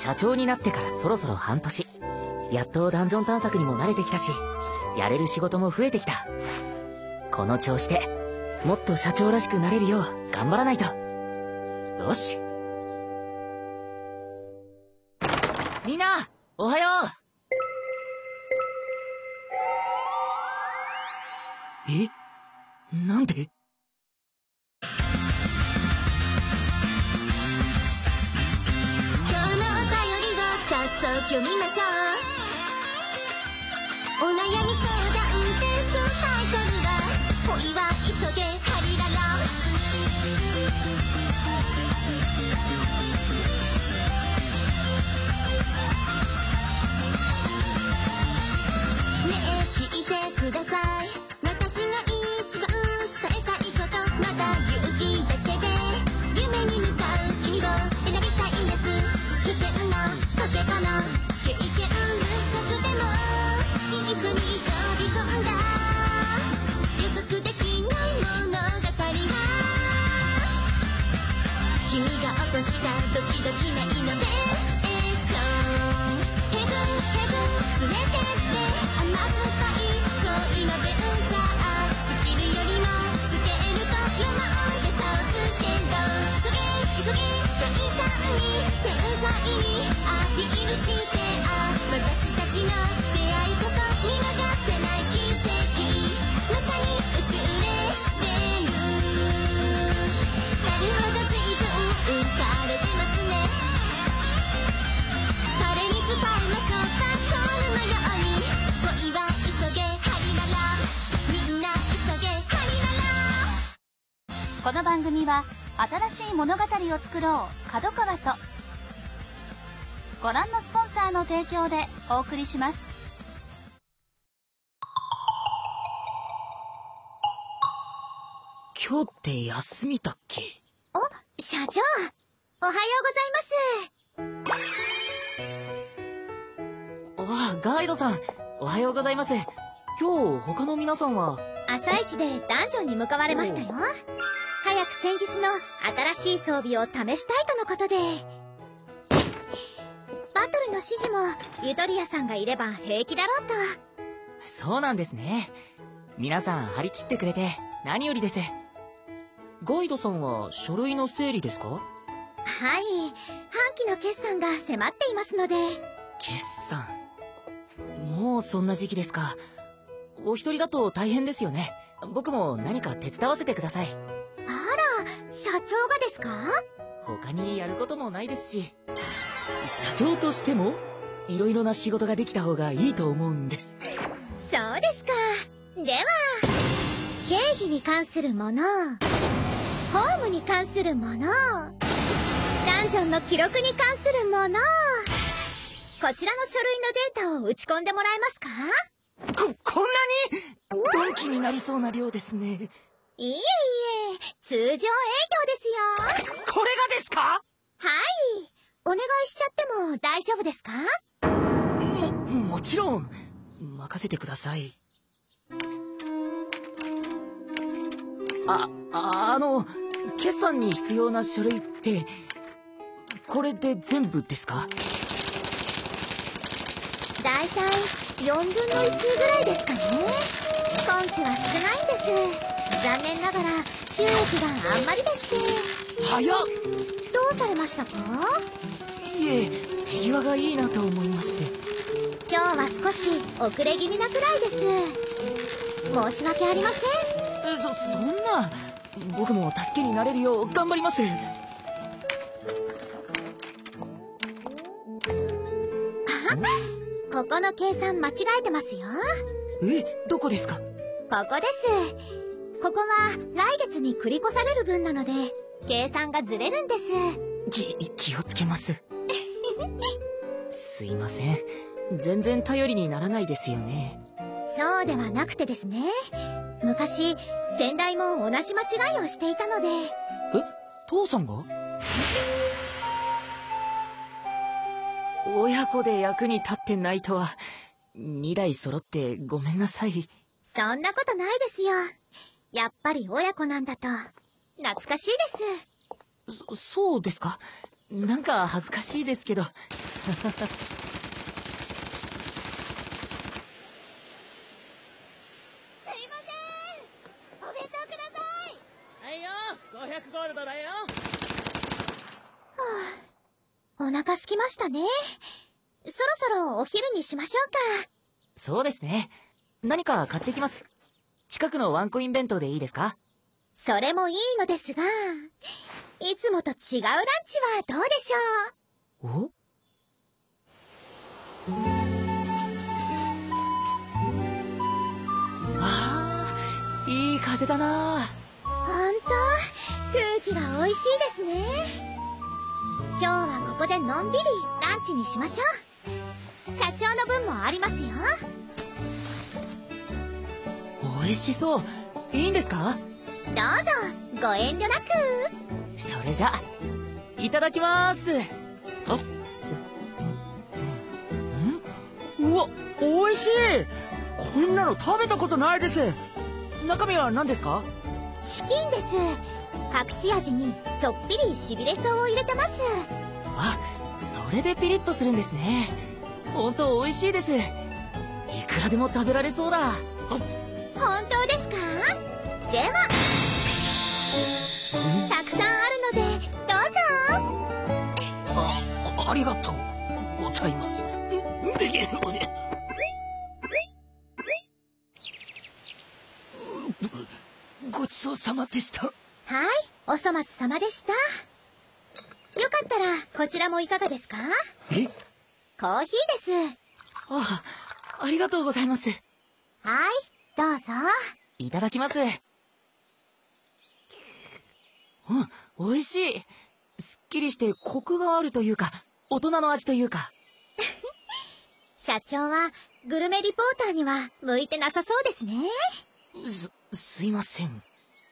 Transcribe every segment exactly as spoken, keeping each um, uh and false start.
社長になってからそろそろ半年。やっとダンジョン探索にも慣れてきたし、やれる仕事も増えてきた。この調子でもっと社長らしくなれるよう頑張らないと。よし。みんなおはよう。え、なんで？ 読みましょう。お悩み相談テストタイトルは恋は急げハリララ。ねえ聞いてください。私が一番伝えたいこと、まだ勇気だけで夢に向かう君を選びたいんです。危険なとけかな経験不足でも一緒に飛び込んだ予測できない物語が、君が落としたドキドキなイノベーション、ヘグヘグ連れてって甘酸っぱい恋のベンチャー、スキルよりもスケールとロマンで差をつけろ。急げ急げ大胆に繊細にアピールして、あ私たちの出会いこそ見逃せない奇跡、まさに宇宙レベル。なるほど随分浮かれてますね。誰に伝えましょうかこのように、恋は急げハリララ、みんな急げハリララ。 この番組は新しい物語を作ろう角川とご覧のスポンサーの提供でお送りします。 今日って休みだっけ？ お、社長おはようございます。 ああ、ガイドさんおはようございます。今日他の皆さんは？ 朝一でダンジョンに向かわれましたよ。早く先日の新しい装備を試したいとのことで。バトルの指示もユトリアさんがいれば平気だろうと。 そうなんですね。皆さん張り切ってくれて何よりです。ガイドさんは書類の整理ですか？ はい、半期の決算が迫っていますので。 決算、もうそんな時期ですか。お一人だと大変ですよね。僕も何か手伝わせてください。 あら、社長がですか？ 他にやることもないですし、社長としてもいろいろな仕事ができた方がいいと思うんです。 そうですか。では経費に関するもの、ホームに関するもの、ダンジョンの記録に関するもの、こちらの書類のデータを打ち込んでもらえますか？ こ、こんなにドンキになりそうな量ですね。 いえいえ、通常営業ですよ。 これがですか？ はい、お願いしちゃっても大丈夫ですか？ も、もちろん任せてください。あ、あ、あの決算に必要な書類ってこれで全部ですか？ だいたいよんぶんのいちぐらいですかね。今期は少ないんです。残念ながら収益があんまりでして。 早っ。 どうされましたか？ いえ、手際がいいなと思いまして。 今日は少し遅れ気味なくらいです。申し訳ありません。 そ、そんな。僕も助けになれるよう頑張ります。 ここの計算間違えてますよ。 え、どこですか？ ここです。ここは来月に繰り越される分なので計算がずれるんです。 き、気をつけます。すいません。全然頼りにならないですよね。 そうではなくてですね、昔先代も同じ間違いをしていたので。え、 父さんが？親子で役に立ってないとは。にだい揃ってごめんなさい。 そんなことないですよ。やっぱり親子なんだと懐かしいです。 そ、そうですか。 なんか恥ずかしいですけど。 すいません、お弁当ください。 はいよ、ごひゃくゴールドだよ。 はあ、お腹すきましたね。そろそろお昼にしましょうか。 そうですね。何か買ってきます。近くのワンコイン弁当でいいですか？ それもいいのですが、いつもと違うランチはどうでしょう？ お？ああ、いい風だな。 ほんと、空気が美味しいですね。今日はここでのんびりランチにしましょう。社長の分もありますよ。 美味しそう。いいんですか？ どうぞご遠慮なく。 それじゃいただきまーす。あ、 ん？うわ、美味しい。こんなの食べたことないです。中身は何ですか？ チキンです。隠し味にちょっぴりしびれそうを入れてます。 あ、それでピリッとするんですね。ほんと美味しいです。いくらでも食べられそうだ。 本当ですか？ではたくさんあるのでどうぞ。 あ、ありがとうございます。ごちそうさまでした。 はい、お粗末様でした。よかったらこちらもいかがですか？ え？ コーヒーです。 あ、ありがとうございます。 はい、どうぞ。 いただきます。うん、美味しい。すっきりしてコクがあるというか、大人の味というか。 社長はグルメリポーターには向いてなさそうですね。 す、すいません。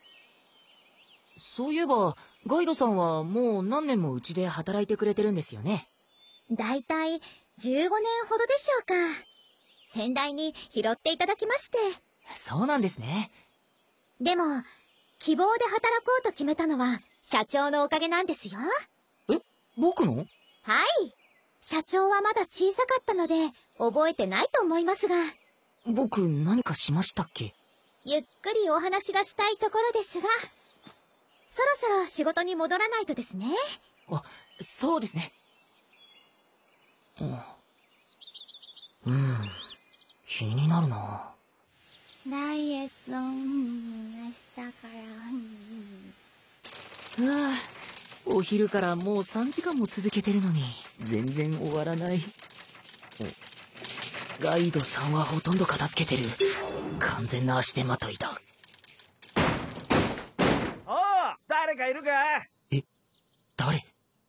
そういえば、ガイドさんはもう何年もうちで働いてくれてるんですよね。 だいたいじゅうごねんほどでしょうか。先代に拾っていただきまして。 そうなんですね。 でも、希望で働こうと決めたのは社長のおかげなんですよ。 え、僕の？ はい。社長はまだ小さかったので覚えてないと思いますが。 僕何かしましたっけ？ ゆっくりお話がしたいところですが、そろそろ仕事に戻らないとですね。 あ、そうですね。うん、うん、気になるな。 ダイエット、明日から。 うわあ、お昼からもうさんじかんも続けてるのに全然終わらない。ガイドさんはほとんど片付けてる。完全な足手まといだ。 おう、誰かいるか？ え、誰？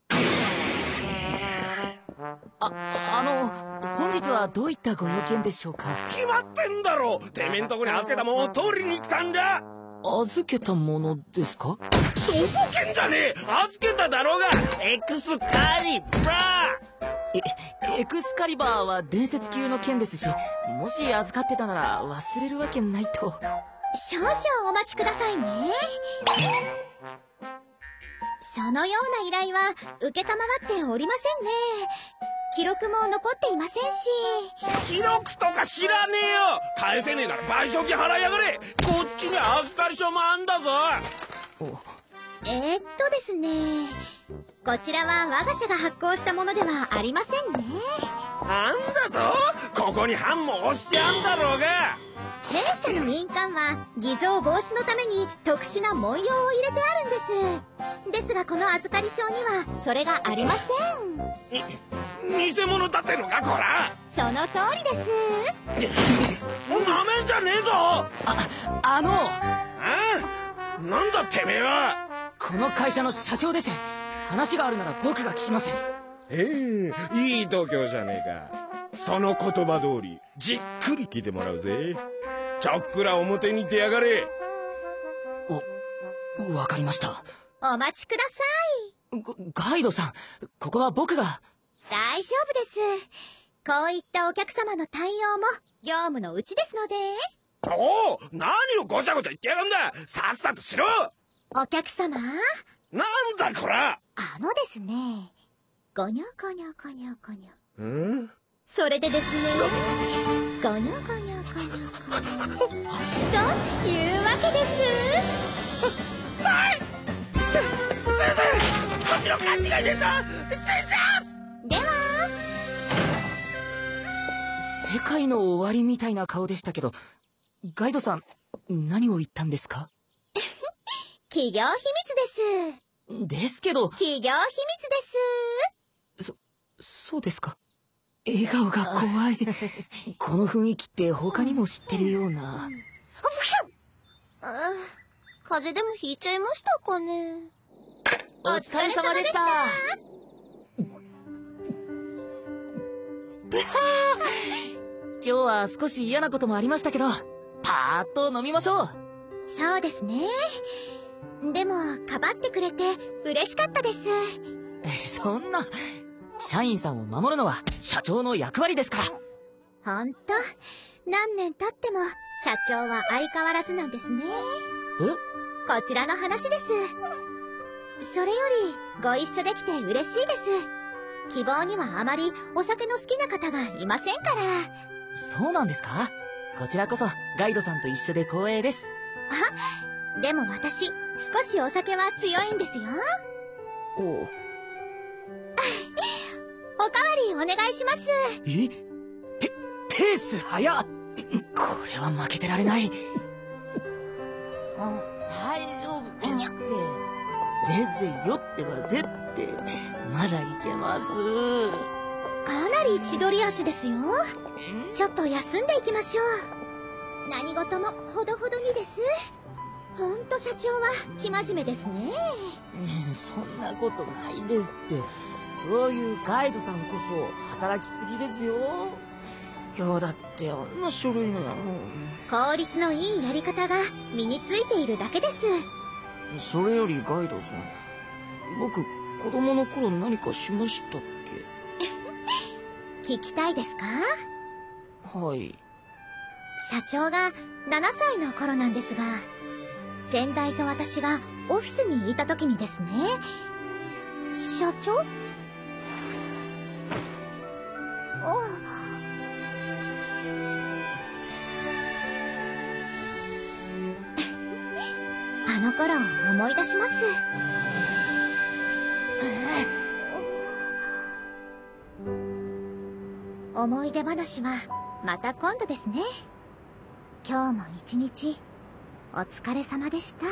あ、あの、本日はどういったご用件でしょうか？ 決まってんだろ。てめえんとこに預けたもんを取りに来たんだ。 預けたものですか？ とぼけんじゃねえ。預けただろうが。エクスカリバー。え、エクスカリバーは伝説級の剣ですし、もし預かってたなら忘れるわけないと。 少々お待ちくださいね。そのような依頼は承っておりませんね。記録も残っていませんし。 記録とか知らねえよ。返せねえなら賠償金払いやがれ。こっちに預かり証もあんだぞ。 えー、っとですね、こちらは我が社が発行したものではありませんね。 あんだぞ。ここに版も押してあんだろうが。 弊社の印鑑は偽造防止のために特殊な文様を入れてあるんです。ですがこの預かり証にはそれがありません。 偽物だってのかこら。 その通りです。 なめんじゃねえぞ。 あ、あのああ、なんだてめえは。 この会社の社長です。話があるなら僕が聞きます。 ええ、いい度胸じゃねえか。その言葉通りじっくり聞いてもらうぜ。ちょっくら表に出やがれ。 お、わかりました。 お待ちください。ガイドさん、ここは僕が。 大丈夫です。こういったお客様の対応も業務のうちですので。 おお、何をごちゃごちゃ言ってやがんだ。さっさとしろ。 お客様、 なんだこら。 あのですね、ごにょごにょごにょごにょ。 うん？ それでですね、ごにょごにょごにょごにょ。というわけです。 はい。先生、こっちの勘違いでした。失礼します。 では。 世界の終わりみたいな顔でしたけど、ガイドさん、何を言ったんですか？ 企業秘密です。 ですけど。 企業秘密です。 そ、そうですか。笑顔が怖い。この雰囲気って他にも知ってるような。 あ、風邪でもひいちゃいましたかね。 お疲れ様でした。今日は少し嫌なこともありましたけど、パーッと飲みましょう。 そうですね。でもかばってくれて嬉しかったです。 そんな、社員さんを守るのは社長の役割ですから。 ほんと、何年経っても社長は相変わらずなんですね。 え？ こちらの話です。それよりご一緒できて嬉しいです。希望にはあまりお酒の好きな方がいませんから。 そうなんですか？こちらこそガイドさんと一緒で光栄です。 あ、でも私少しお酒は強いんですよ。 おおかわりお願いします。 え？ペ、ペース早っ。これは負けてられない。大丈夫ですって。全然酔ってませんって。まだいけます。 かなり千鳥足ですよ。ちょっと休んでいきましょう。何事もほどほどにです。ほんと社長は生真面目ですね。 そんなことないですって。そういうガイドさんこそ働きすぎですよ。今日だってあんな書類のやもん。 効率のいいやり方が身についているだけです。 それよりガイドさん、僕子供の頃何かしましたっけ？聞きたいですか？ はい。 社長がななさいの頃なんですが、先代と私がオフィスにいた時にですね。社長？あ、あの頃を思い出します。思い出話はまた今度ですね。今日も一日お疲れ様でした。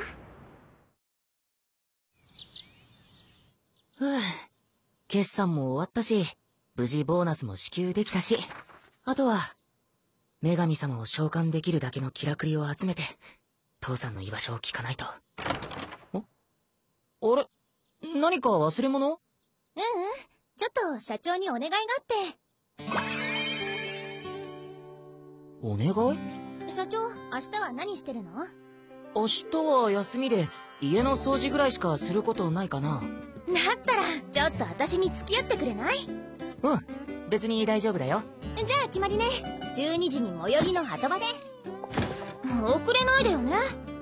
ふぅ、決算も終わったし、無事ボーナスも支給できたし、あとは女神様を召喚できるだけのキラクリを集めて父さんの居場所を聞かないと。あれ、何か忘れ物？ ううん、ちょっと社長にお願いがあって。 お願い？ 社長、明日は何してるの？ 明日は休みで家の掃除ぐらいしかすることないかな。 だったらちょっと私に付き合ってくれない？ うん、別に大丈夫だよ。 じゃあ決まりね。じゅうにじに最寄りの鳩場で。遅れないでよね。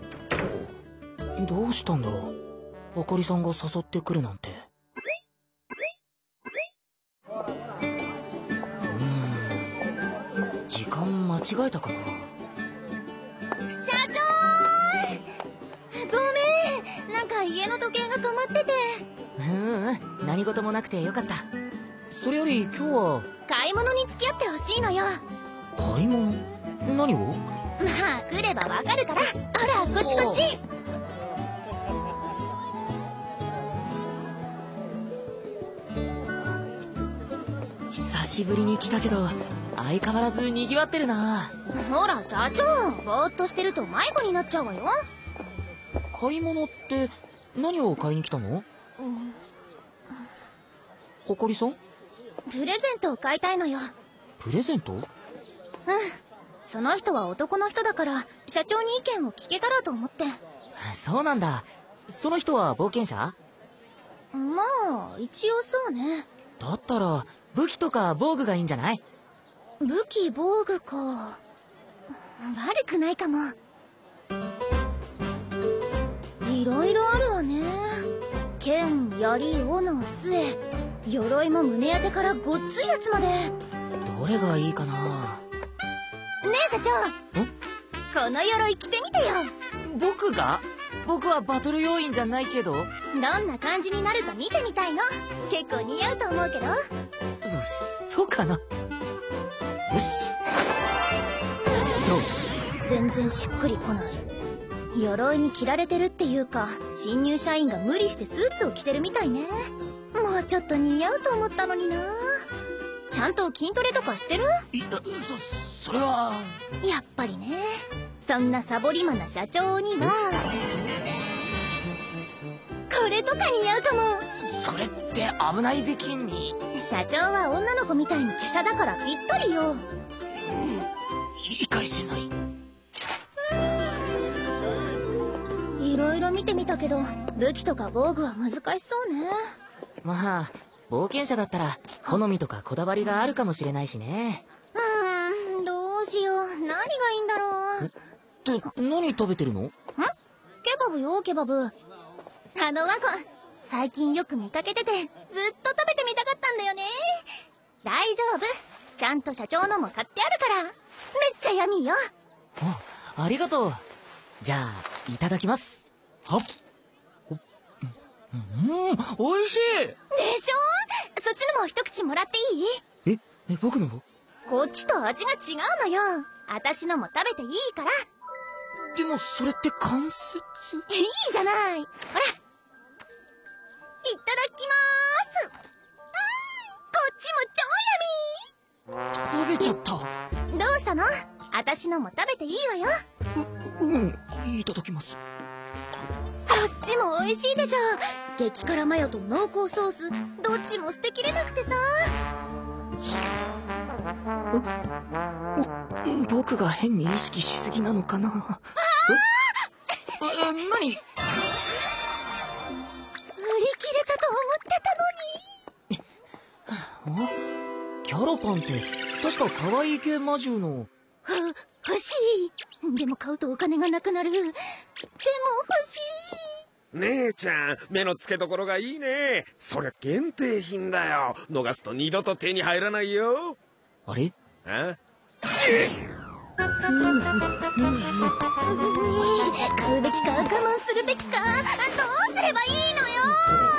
どうしたんだ、あかりさんが誘ってくるなんて。うーん、時間間違えたかな。 社長、ごめん、なんか家の時計が止まってて。 うんうん、何事もなくてよかった。それより今日は買い物に付き合ってほしいのよ。 買い物？何を？ まあ来ればわかるから。ほらこっちこっち。 久しぶりに来たけど相変わらず賑わってるな。 ほら社長、ぼーっとしてると迷子になっちゃうわよ。 買い物って何を買いに来たの？ うん、 あかりさん？ プレゼントを買いたいのよ。 プレゼント？うん、 その人は男の人だから社長に意見を聞けたらと思って。 そうなんだ。その人は冒険者？ まあ一応そうね。 だったら武器とか防具がいいんじゃない？ 武器防具か。悪くないかも。いろいろあるわね。 槍、斧、杖、鎧も胸当てからごっついやつまで。 どれがいいかな。 ねえ社長、この鎧着てみてよ。 僕が？僕はバトル要員じゃないけど。 どんな感じになるか見てみたいの。結構似合うと思うけど。 そ、そうかな。よし。どう？ 全然しっくりこない。鎧に着られてるっていうか、新入社員が無理してスーツを着てるみたいね。もうちょっと似合うと思ったのにな。ちゃんと筋トレとかしてる？ いや、そ、それは。 やっぱりね。そんなサボり魔な社長にはこれとか似合うかも。 それって危ないべきに。 社長は女の子みたいに華奢だからぴったりよ。 言い返せない。 いろいろ見てみたけど、武器とか防具は難しそうね。 まあ冒険者だったら好みとかこだわりがあるかもしれないしね。 うーん、どうしよう。何がいいんだろう。 って何食べてるの？ん？ ケバブよ、ケバブ。あのワゴン最近よく見かけてて、ずっと食べてみたかったんだよね。大丈夫、ちゃんと社長のも買ってあるから。めっちゃヤミーよ。 あ、ありがとう。じゃあいただきます。はっ。うん、おいしいでしょ。そっちのも一口もらっていい？ え、え、僕の？ こっちと味が違うのよ。私のも食べていいから。 でもそれって関節。 いいじゃない。ほら、いただきまーす。うん、こっちも超ヤミー。 食べちゃった。 どうしたの？私のも食べていいわよ。 う、うん、いただきます。 そっちも美味しいでしょ。激辛マヨと濃厚ソース、どっちも捨てきれなくてさ。 僕が変に意識しすぎなのかな。ああ、何？売り切れたと思ってたのに。 キャロパンって確か可愛い系魔獣の。 ふ、欲しい。でも買うとお金がなくなる。でも欲しい。 姉ちゃん、目の付けどころがいいね。そりゃ限定品だよ。逃すと二度と手に入らないよ。 あれ？ あ？ 買うべきか我慢するべきか、どうすればいいのよ。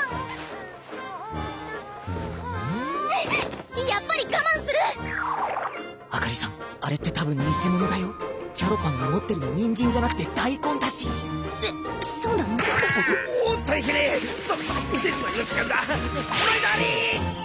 やっぱり我慢する。 あかりさん、あれって多分偽物だよ。キャロパンが持ってるの人参じゃなくて大根だし。 え、そうなの？ おっといけねえ。そろそろ店じまいの時間だ。マイダーリー。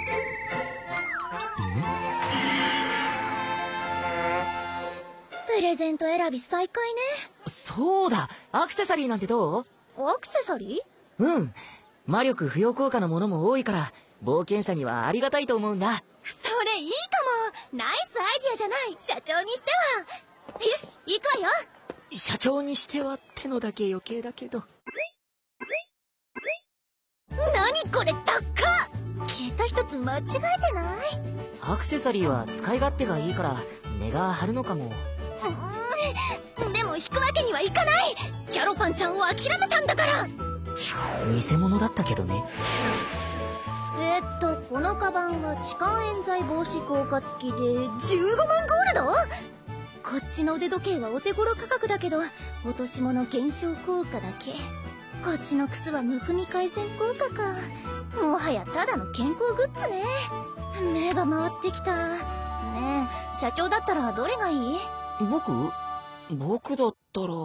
プレゼント選び再開ね。 そうだ、アクセサリーなんてどう？ アクセサリー？ うん、魔力付与効果のものも多いから冒険者にはありがたいと思うんだ。 それいいかも。ナイスアイディアじゃない、社長にしては。よし、行くわよ。 社長にしてはってのだけ余計だけど。 何これ、高っ。桁一つ間違えてない？ アクセサリーは使い勝手がいいから値が張るのかも。 うん、でも引くわけにはいかない。キャロパンちゃんを諦めたんだから。 偽物だったけどね。 えー、っとこのカバンは痴漢冤罪防止効果付きでじゅうごまんゴールド。こっちの腕時計はお手頃価格だけど落とし物減少効果だけ。こっちの靴はむくみ改善効果か。もはやただの健康グッズね。目が回ってきた。ねえ、社長だったらどれがいい？ 僕？僕だったら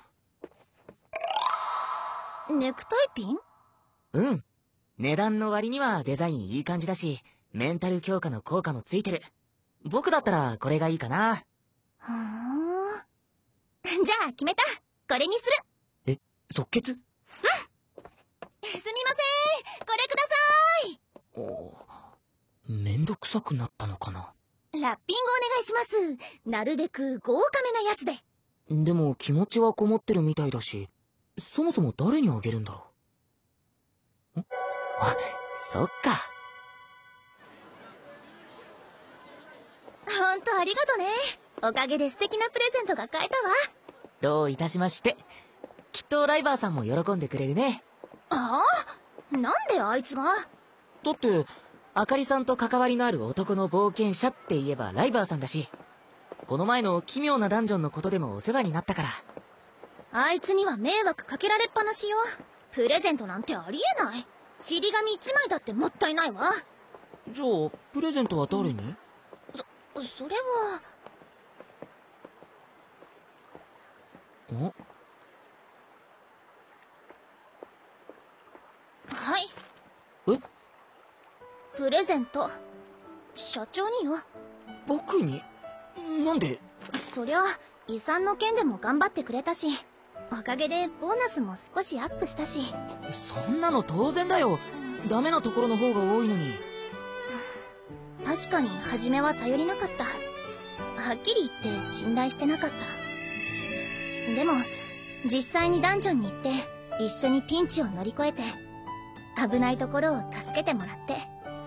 ネクタイピン？ うん、値段の割にはデザインいい感じだしメンタル強化の効果もついてる。僕だったらこれがいいかな。 はあ、じゃあ決めた。これにする。 え、即決？うん、 すみません、これください。 お、めんどくさくなったのかな。 ラッピングお願いします。なるべく豪華めなやつで。 でも気持ちはこもってるみたいだし、そもそも誰にあげるんだろう。ん？あ、そっか。 ほんとありがとね。おかげで素敵なプレゼントが買えたわ。 どういたしまして。きっとライバーさんも喜んでくれるね。 ああ、 なんであいつが？ だってあかりさんと関わりのある男の冒険者って言えばライバーさんだし、この前の奇妙なダンジョンのことでもお世話になったから。 あいつには迷惑かけられっぱなしよ。プレゼントなんてありえない。ちり紙一枚だってもったいないわ。 じゃあプレゼントは誰に？ そそれは。 お？ はい。 え？ プレゼント社長によ。 僕に？なんで？ そりゃ遺産の件でも頑張ってくれたし、おかげでボーナスも少しアップしたし。 そんなの当然だよ。ダメなところの方が多いのに。 確かに初めは頼りなかった。はっきり言って信頼してなかった。でも実際にダンジョンに行って一緒にピンチを乗り越えて危ないところを助けてもらって、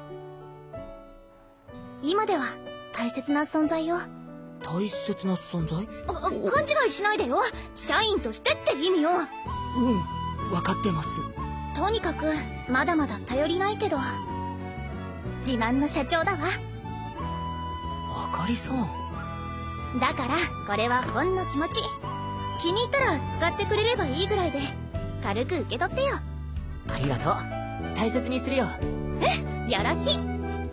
今では大切な存在よ。 大切な存在？ 勘違いしないでよ。社員としてって意味よ。 うん、分かってます。 とにかくまだまだ頼りないけど自慢の社長だわ。 あかりさん。 だからこれはほんの気持ち。気に入ったら使ってくれればいいぐらいで軽く受け取ってよ。 ありがとう。大切にするよ。 え、よろしい。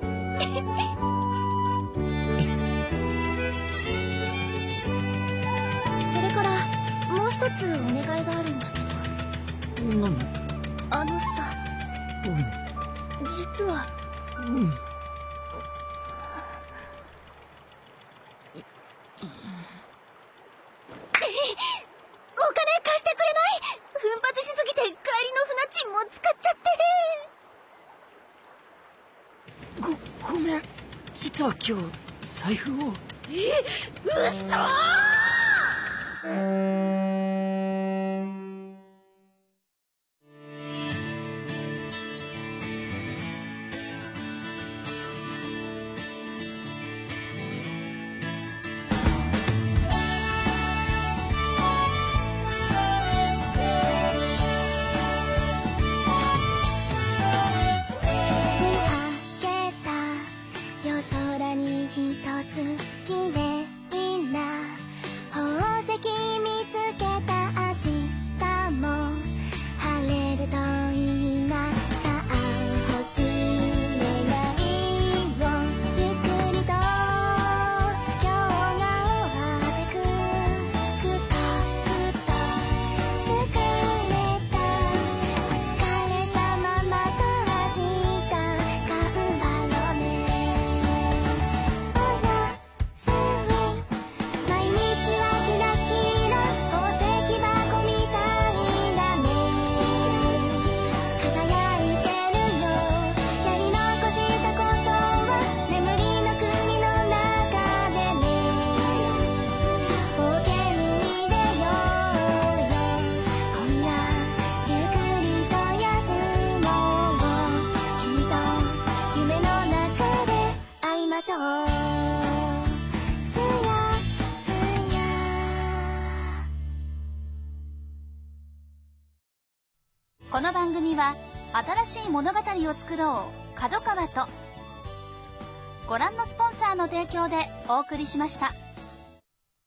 それからもう一つお願いがあるんだけど。 何？ あのさ、 うん。 実は。 うん。 お金貸してくれない？奮発しすぎて帰りの船賃も使っちゃって。 ご、ごめん。実は今日財布を。 え、嘘ー！ この番組は新しい物語を作ろう角川とご覧のスポンサーの提供でお送りしました。